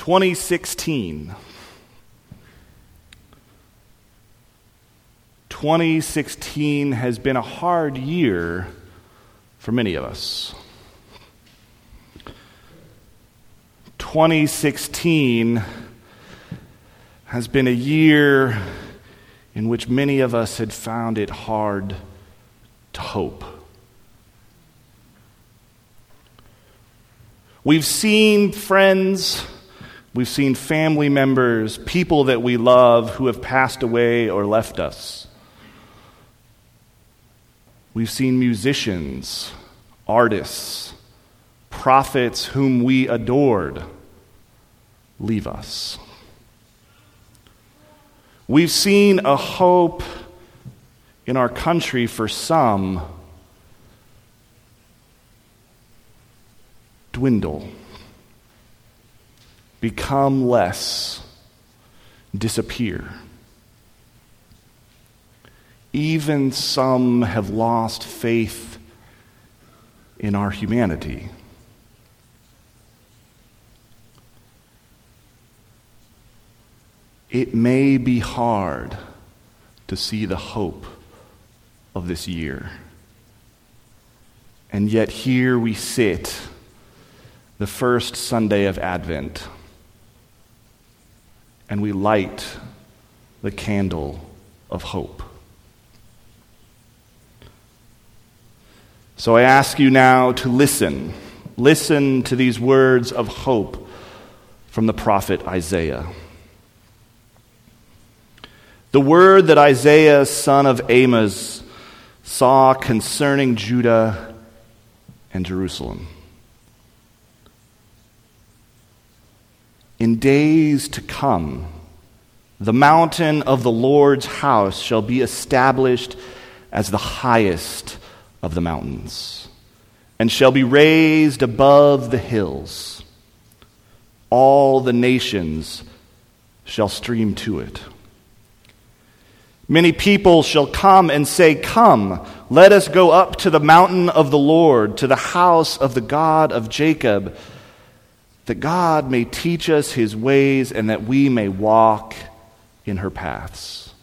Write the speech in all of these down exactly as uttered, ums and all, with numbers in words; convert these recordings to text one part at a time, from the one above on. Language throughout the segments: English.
twenty sixteen. twenty sixteen has been a hard year for many of us. twenty sixteen has been a year in which many of us had found it hard to hope. We've seen friends, we've seen family members, people that we love who have passed away or left us. We've seen musicians, artists, prophets whom we adored leave us. We've seen a hope in our country for some dwindle, become less, disappear. Even some have lost faith in our humanity. It may be hard to see the hope of this year. And yet here we sit, the first Sunday of Advent, and we light the candle of hope. So I ask you now to listen. Listen to these words of hope from the prophet Isaiah. The word that Isaiah, son of Amos, saw concerning Judah and Jerusalem. In days to come, the mountain of the Lord's house shall be established as the highest of the mountains, and shall be raised above the hills. All the nations shall stream to it. Many people shall come and say, "Come, let us go up to the mountain of the Lord, to the house of the God of Jacob, that God may teach us his ways and that we may walk in her paths."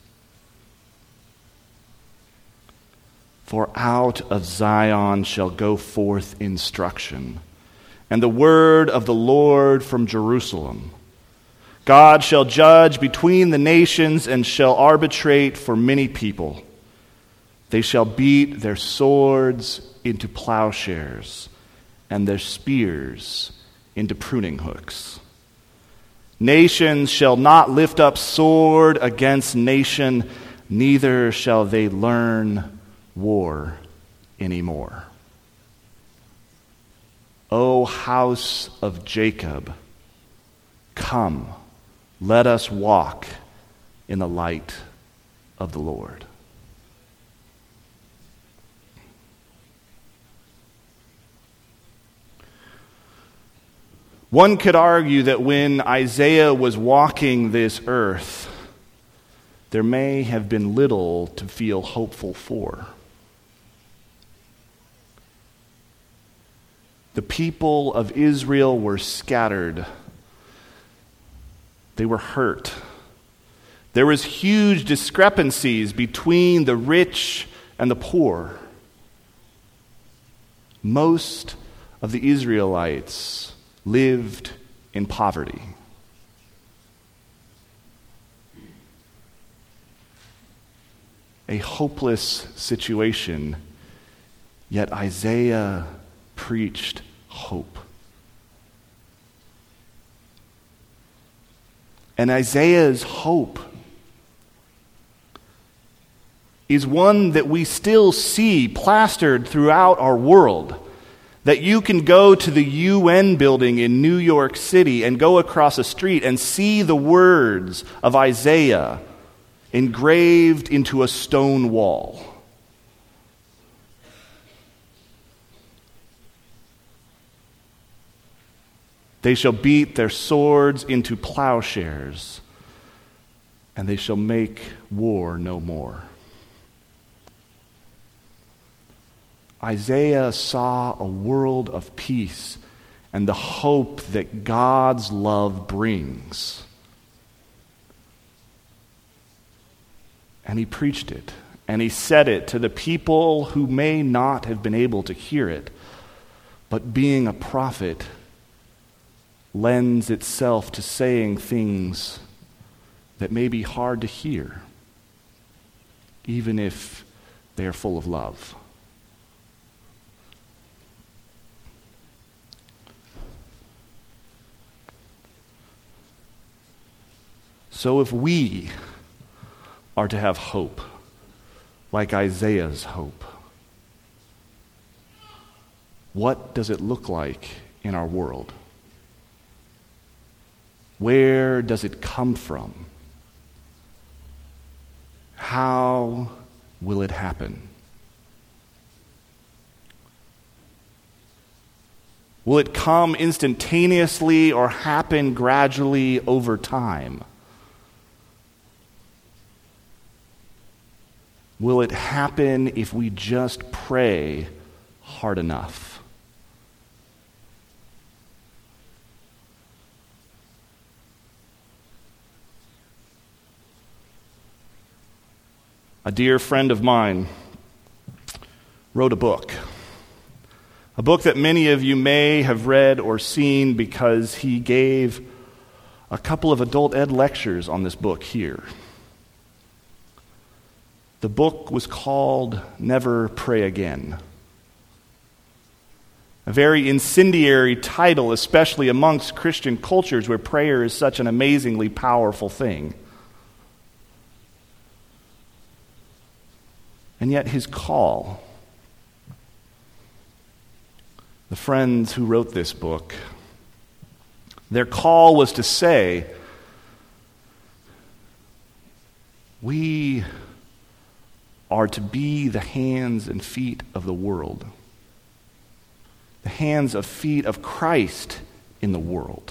For out of Zion shall go forth instruction, and the word of the Lord from Jerusalem. God shall judge between the nations and shall arbitrate for many people. They shall beat their swords into plowshares and their spears into pruning hooks. Nations shall not lift up sword against nation, neither shall they learn war anymore. O house of Jacob, come, let us walk in the light of the Lord. One could argue that when Isaiah was walking this earth, there may have been little to feel hopeful for. The people of Israel were scattered. They were hurt. There was huge discrepancies between the rich and the poor. Most of the Israelites lived in poverty. A hopeless situation, yet Isaiah preached hope. And Isaiah's hope is one that we still see plastered throughout our world. That you can go to the U N building in New York City and go across a street and see the words of Isaiah engraved into a stone wall. They shall beat their swords into plowshares, and they shall make war no more. Isaiah saw a world of peace and the hope that God's love brings. And he preached it, and he said it to the people who may not have been able to hear it, but being a prophet lends itself to saying things that may be hard to hear, even if they are full of love. So if we are to have hope, like Isaiah's hope, what does it look like in our world? Where does it come from? How will it happen? Will it come instantaneously or happen gradually over time? Will it happen if we just pray hard enough? A dear friend of mine wrote a book. A book that many of you may have read or seen because he gave a couple of adult ed lectures on this book here. The book was called Never Pray Again. A very incendiary title, especially amongst Christian cultures where prayer is such an amazingly powerful thing. And yet his call, the friends who wrote this book, their call was to say, we are to be the hands and feet of the world, the hands and feet of Christ in the world.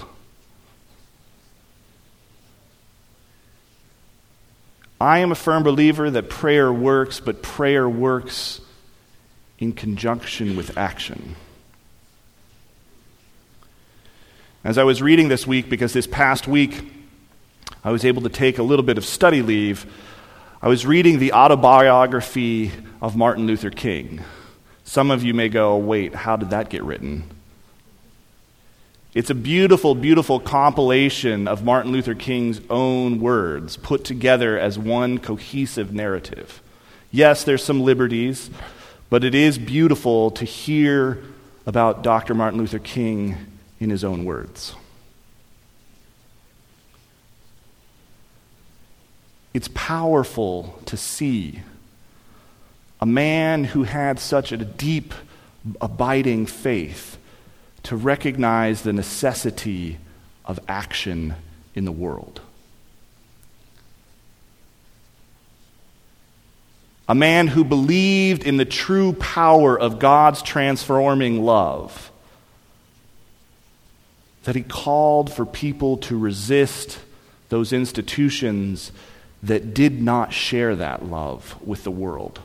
I am a firm believer that prayer works, but prayer works in conjunction with action. As I was reading this week, because this past week I was able to take a little bit of study leave, I was reading the autobiography of Martin Luther King. Some of you may go, wait, how did that get written? It's a beautiful, beautiful compilation of Martin Luther King's own words put together as one cohesive narrative. Yes, there's some liberties, but it is beautiful to hear about Doctor Martin Luther King in his own words. It's powerful to see a man who had such a deep, abiding faith to recognize the necessity of action in the world. A man who believed in the true power of God's transforming love, that he called for people to resist those institutions that did not share that love with the world.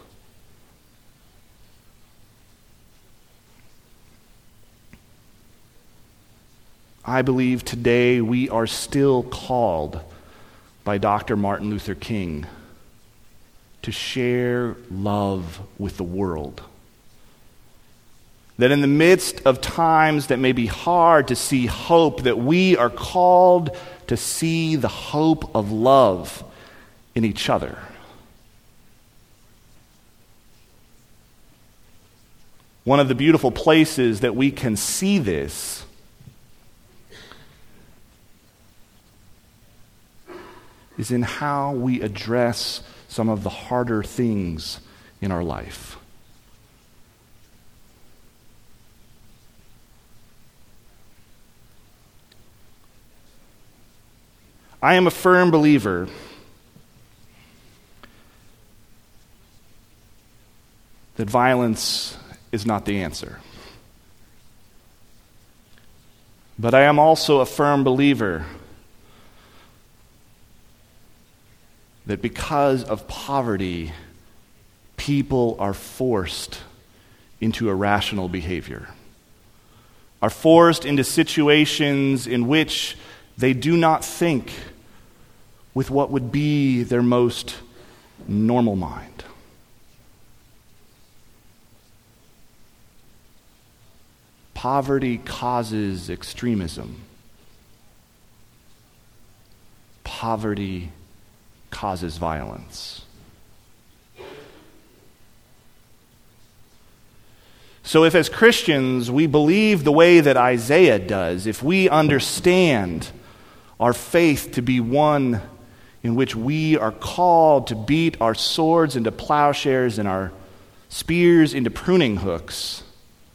I believe today we are still called by Doctor Martin Luther King to share love with the world. That in the midst of times that may be hard to see hope, that we are called to see the hope of love in each other. One of the beautiful places that we can see this is in how we address some of the harder things in our life. I am a firm believer that violence is not the answer. But I am also a firm believer that because of poverty, people are forced into irrational behavior. are forced into situations in which they do not think with what would be their most normal mind. Poverty causes extremism. Poverty causes violence. So if as Christians we believe the way that Isaiah does, if we understand our faith to be one in which we are called to beat our swords into plowshares and our spears into pruning hooks,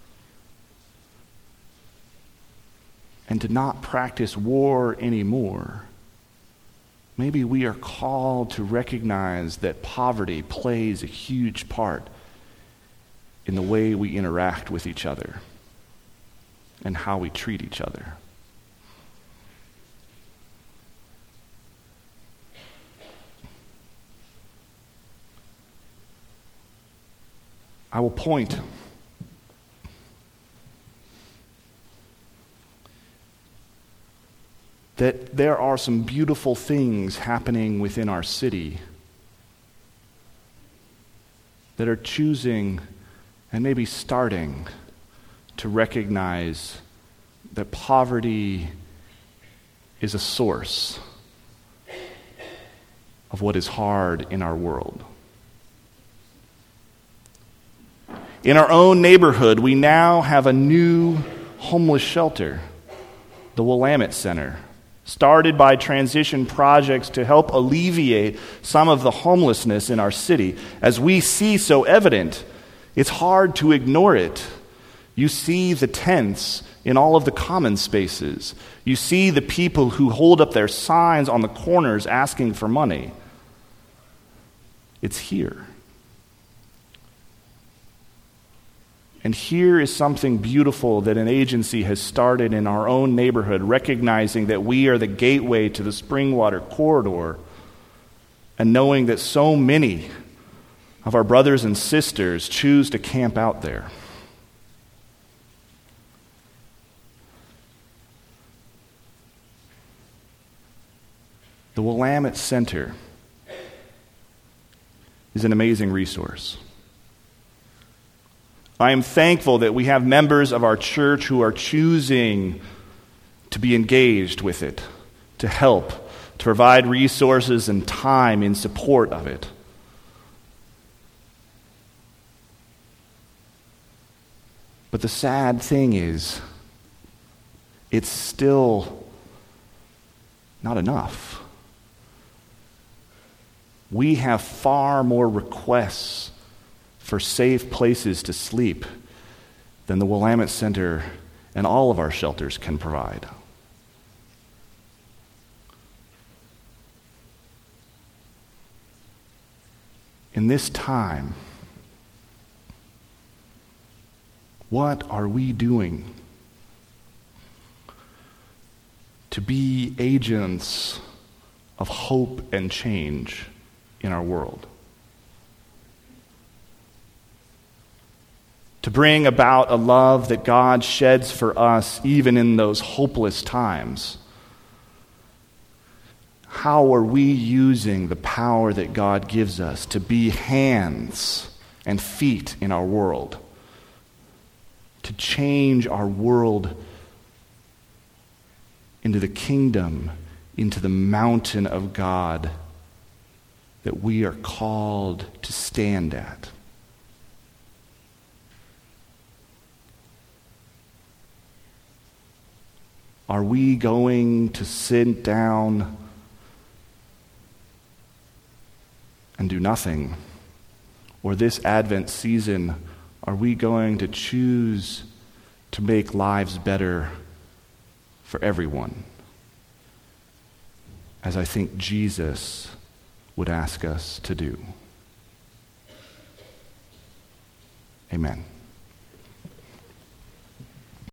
and to not practice war anymore, maybe we are called to recognize that poverty plays a huge part in the way we interact with each other and how we treat each other. I will point that there are some beautiful things happening within our city that are choosing and maybe starting to recognize that poverty is a source of what is hard in our world. In our own neighborhood, we now have a new homeless shelter, the Willamette Center, started by Transition Projects to help alleviate some of the homelessness in our city. As we see so evident, it's hard to ignore it. You see the tents in all of the common spaces. You see the people who hold up their signs on the corners asking for money. It's here. And here is something beautiful that an agency has started in our own neighborhood, recognizing that we are the gateway to the Springwater corridor, and knowing that so many of our brothers and sisters choose to camp out there. The Willamette Center is an amazing resource. I am thankful that we have members of our church who are choosing to be engaged with it, to help, to provide resources and time in support of it. But the sad thing is, it's still not enough. We have far more requests for safe places to sleep than the Willamette Center and all of our shelters can provide. In this time, what are we doing to be agents of hope and change in our world? To bring about a love that God sheds for us even in those hopeless times. How are we using the power that God gives us to be hands and feet in our world? To change our world into the kingdom, into the mountain of God that we are called to stand at. Are we going to sit down and do nothing? Or this Advent season, are we going to choose to make lives better for everyone? As I think Jesus would ask us to do. Amen.